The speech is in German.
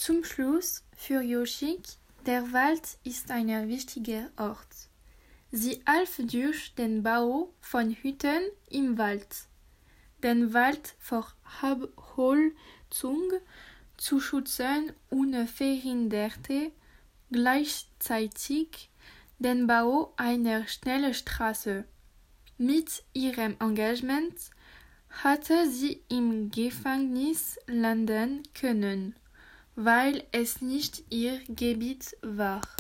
Zum Schluss für Yoshik, der Wald ist ein wichtiger Ort. Sie half durch den Bau von Hütten im Wald, den Wald vor Abholzung zu schützen und verhinderte gleichzeitig den Bau einer Schnellstraße. Mit ihrem Engagement hatte sie im Gefängnis landen können, weil es nicht ihr Gebiet war.